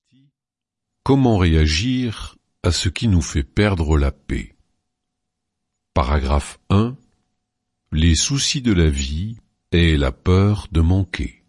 Comment réagir à ce qui nous fait perdre la paix? Paragraphe 1. Les soucis de la vie et la peur de manquer.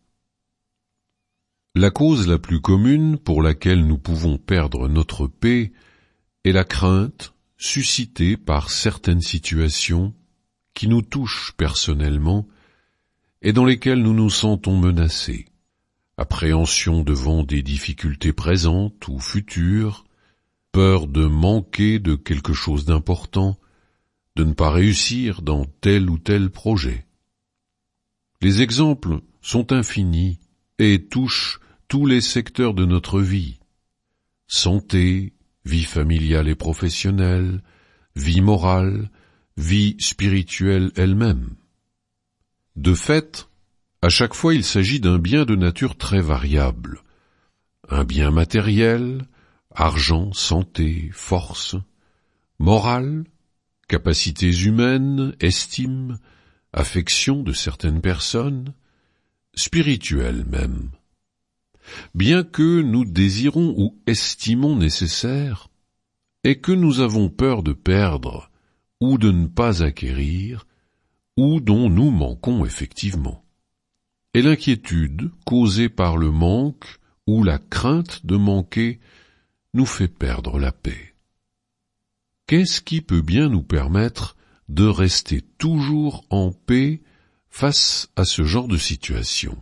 La cause la plus commune pour laquelle nous pouvons perdre notre paix est la crainte suscitée par certaines situations qui nous touchent personnellement et dans lesquelles nous nous sentons menacés. Appréhension devant des difficultés présentes ou futures, peur de manquer de quelque chose d'important, de ne pas réussir dans tel ou tel projet. Les exemples sont infinis et touchent tous les secteurs de notre vie. Santé, vie familiale et professionnelle, vie morale, vie spirituelle elle-même. De fait, à chaque fois il s'agit d'un bien de nature très variable. Un bien matériel, argent, santé, force, moral, capacités humaines, estime, affection de certaines personnes, spirituel même. Bien que nous désirons ou estimons nécessaire, et que nous avons peur de perdre ou de ne pas acquérir, ou dont nous manquons effectivement. Et l'inquiétude causée par le manque ou la crainte de manquer nous fait perdre la paix. Qu'est-ce qui peut bien nous permettre de rester toujours en paix face à ce genre de situation?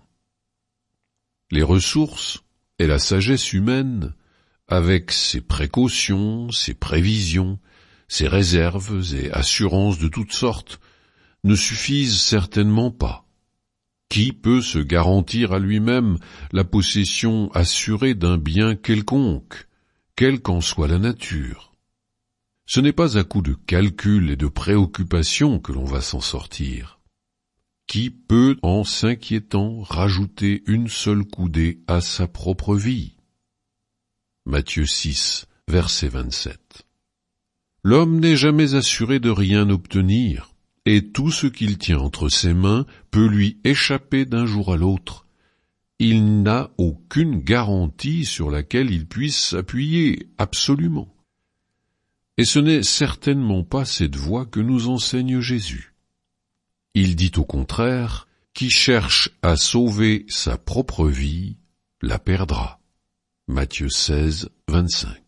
Les ressources et la sagesse humaine, avec ses précautions, ses prévisions, ses réserves et assurances de toutes sortes, ne suffisent certainement pas. Qui peut se garantir à lui-même la possession assurée d'un bien quelconque, quelle qu'en soit la nature? Ce n'est pas à coup de calcul et de préoccupation que l'on va s'en sortir. Qui peut, en s'inquiétant, rajouter une seule coudée à sa propre vie? Matthieu 6, verset 27. L'homme n'est jamais assuré de rien obtenir, et tout ce qu'il tient entre ses mains peut lui échapper d'un jour à l'autre. Il n'a aucune garantie sur laquelle il puisse s'appuyer, absolument. Et ce n'est certainement pas cette voie que nous enseigne Jésus. Il dit au contraire, qui cherche à sauver sa propre vie, la perdra. Matthieu 16, 25.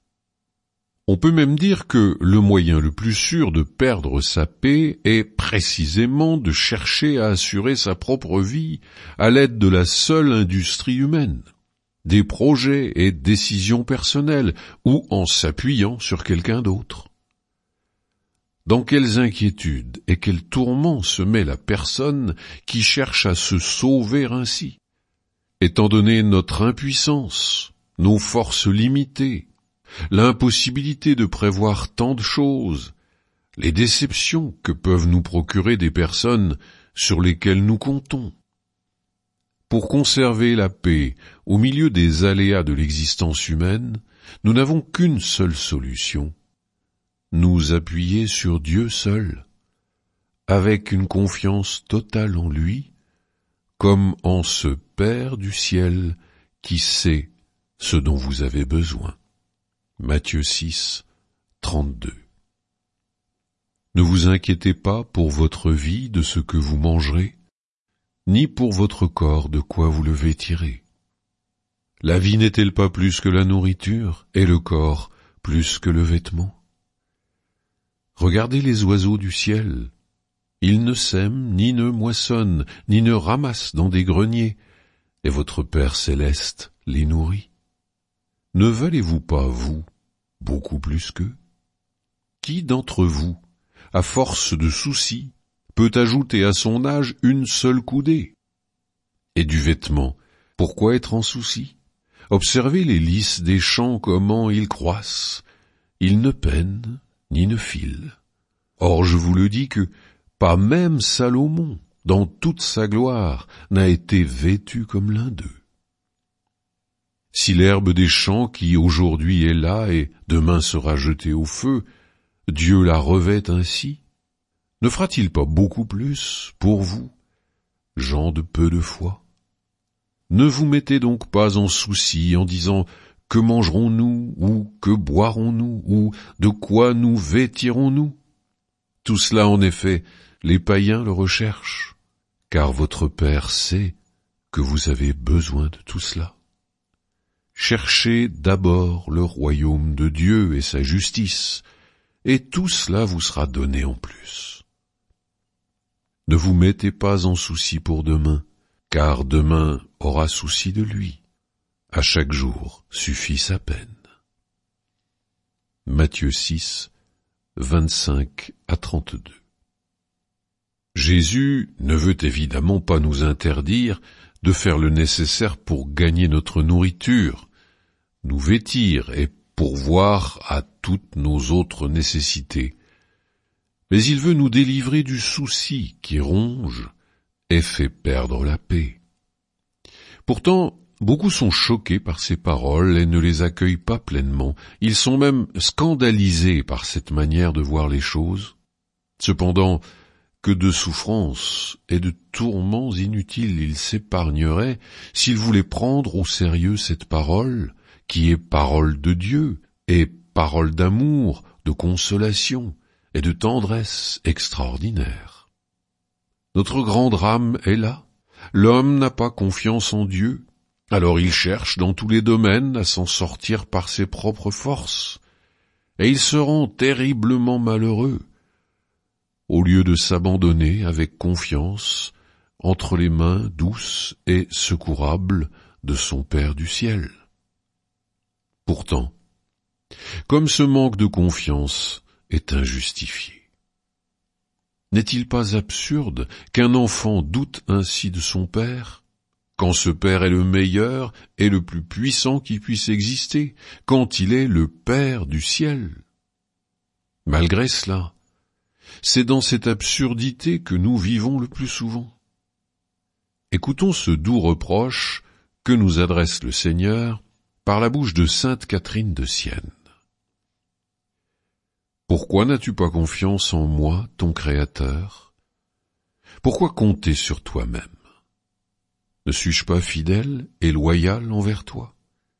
On peut même dire que le moyen le plus sûr de perdre sa paix est précisément de chercher à assurer sa propre vie à l'aide de la seule industrie humaine, des projets et décisions personnelles ou en s'appuyant sur quelqu'un d'autre. Dans quelles inquiétudes et quels tourments se met la personne qui cherche à se sauver ainsi? Étant donné notre impuissance, nos forces limitées, l'impossibilité de prévoir tant de choses, les déceptions que peuvent nous procurer des personnes sur lesquelles nous comptons. Pour conserver la paix au milieu des aléas de l'existence humaine, nous n'avons qu'une seule solution: nous appuyer sur Dieu seul, avec une confiance totale en lui, comme en ce Père du ciel qui sait ce dont vous avez besoin. Matthieu 6, 32. Ne vous inquiétez pas pour votre vie de ce que vous mangerez, ni pour votre corps de quoi vous le vêtirez. La vie n'est-elle pas plus que la nourriture, et le corps plus que le vêtement? Regardez les oiseaux du ciel. Ils ne sèment, ni ne moissonnent, ni ne ramassent dans des greniers, et votre Père céleste les nourrit. Ne valez-vous pas, vous, beaucoup plus qu'eux? Qui d'entre vous, à force de soucis, peut ajouter à son âge une seule coudée? Et du vêtement, pourquoi être en souci? Observez les lys des champs, comment ils croissent. Ils ne peinent, ni ne filent. Or je vous le dis que pas même Salomon, dans toute sa gloire, n'a été vêtu comme l'un d'eux. Si l'herbe des champs qui aujourd'hui est là et demain sera jetée au feu, Dieu la revêt ainsi, ne fera-t-il pas beaucoup plus pour vous, gens de peu de foi? Ne vous mettez donc pas en souci en disant que mangerons-nous, ou que boirons-nous, ou de quoi nous vêtirons-nous? Tout cela, en effet, les païens le recherchent, car votre Père sait que vous avez besoin de tout cela. Cherchez d'abord le royaume de Dieu et sa justice, et tout cela vous sera donné en plus. Ne vous mettez pas en souci pour demain, car demain aura souci de lui. À chaque jour suffit sa peine. Matthieu 6, 25 à 32. Jésus ne veut évidemment pas nous interdire de faire le nécessaire pour gagner notre nourriture, nous vêtir et pourvoir à toutes nos autres nécessités. Mais il veut nous délivrer du souci qui ronge et fait perdre la paix. Pourtant, beaucoup sont choqués par ces paroles et ne les accueillent pas pleinement. Ils sont même scandalisés par cette manière de voir les choses. Cependant, que de souffrances et de tourments inutiles ils s'épargneraient s'ils voulaient prendre au sérieux cette parole, qui est parole de Dieu et parole d'amour, de consolation et de tendresse extraordinaire. Notre grand drame est là. L'homme n'a pas confiance en Dieu, alors il cherche dans tous les domaines à s'en sortir par ses propres forces, et il se rend terriblement malheureux, au lieu de s'abandonner avec confiance entre les mains douces et secourables de son Père du ciel. Pourtant, comme ce manque de confiance est injustifié, n'est-il pas absurde qu'un enfant doute ainsi de son Père, quand ce Père est le meilleur et le plus puissant qui puisse exister, quand il est le Père du ciel? Malgré cela, c'est dans cette absurdité que nous vivons le plus souvent. Écoutons ce doux reproche que nous adresse le Seigneur par la bouche de sainte Catherine de Sienne. Pourquoi n'as-tu pas confiance en moi, ton Créateur? Pourquoi compter sur toi-même? Ne suis-je pas fidèle et loyal envers toi?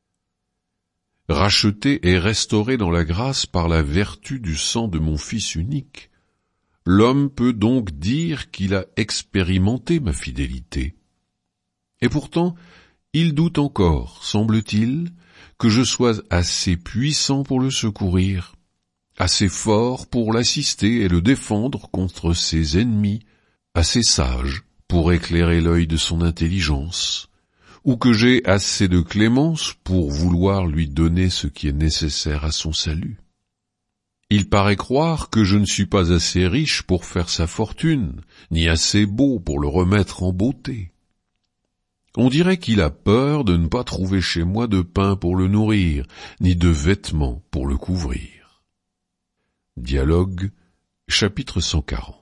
Racheté et restauré dans la grâce par la vertu du sang de mon Fils unique, l'homme peut donc dire qu'il a expérimenté ma fidélité. Et pourtant, il doute encore, semble-t-il, que je sois assez puissant pour le secourir, assez fort pour l'assister et le défendre contre ses ennemis, assez sage pour éclairer l'œil de son intelligence, ou que j'ai assez de clémence pour vouloir lui donner ce qui est nécessaire à son salut. Il paraît croire que je ne suis pas assez riche pour faire sa fortune, ni assez beau pour le remettre en beauté. On dirait qu'il a peur de ne pas trouver chez moi de pain pour le nourrir, ni de vêtements pour le couvrir. Dialogue, chapitre 140.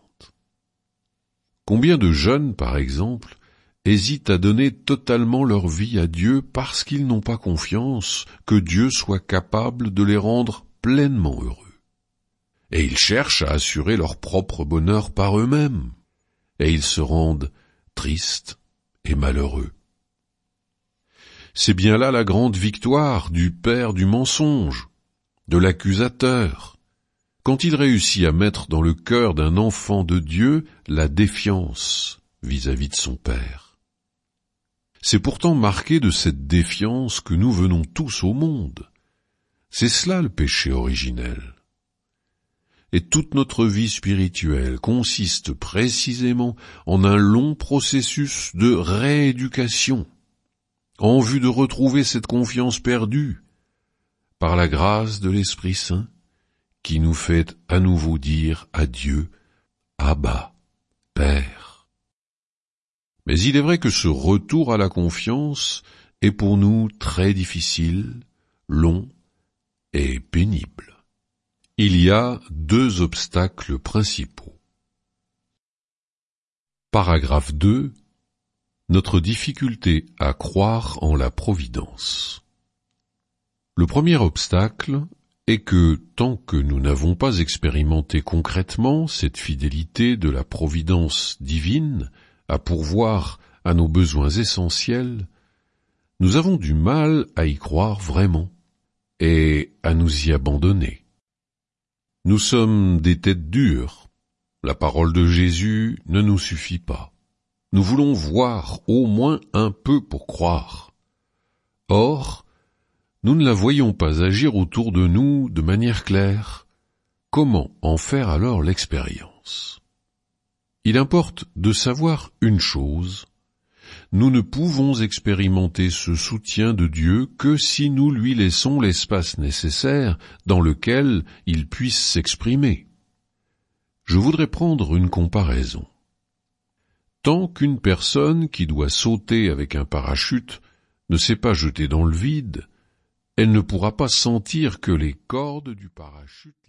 Combien de jeunes, par exemple, hésitent à donner totalement leur vie à Dieu parce qu'ils n'ont pas confiance que Dieu soit capable de les rendre pleinement heureux. Et ils cherchent à assurer leur propre bonheur par eux-mêmes, et ils se rendent tristes et malheureux. C'est bien là la grande victoire du père du mensonge, de l'accusateur, quand il réussit à mettre dans le cœur d'un enfant de Dieu la défiance vis-à-vis de son Père. C'est pourtant marqué de cette défiance que nous venons tous au monde. C'est cela le péché originel. Et toute notre vie spirituelle consiste précisément en un long processus de rééducation, en vue de retrouver cette confiance perdue, par la grâce de l'Esprit Saint, qui nous fait à nouveau dire à Dieu, Abba, Père. Mais il est vrai que ce retour à la confiance est pour nous très difficile, long et pénible. Il y a deux obstacles principaux. Paragraphe 2. Notre difficulté à croire en la providence. Le premier obstacle est que, tant que nous n'avons pas expérimenté concrètement cette fidélité de la providence divine à pourvoir à nos besoins essentiels, nous avons du mal à y croire vraiment et à nous y abandonner. Nous sommes des têtes dures. La parole de Jésus ne nous suffit pas. Nous voulons voir au moins un peu pour croire. Or, nous ne la voyons pas agir autour de nous de manière claire. Comment en faire alors l'expérience? Il importe de savoir une chose. Nous ne pouvons expérimenter ce soutien de Dieu que si nous lui laissons l'espace nécessaire dans lequel il puisse s'exprimer. Je voudrais prendre une comparaison. Tant qu'une personne qui doit sauter avec un parachute ne s'est pas jetée dans le vide, elle ne pourra pas sentir que les cordes du parachute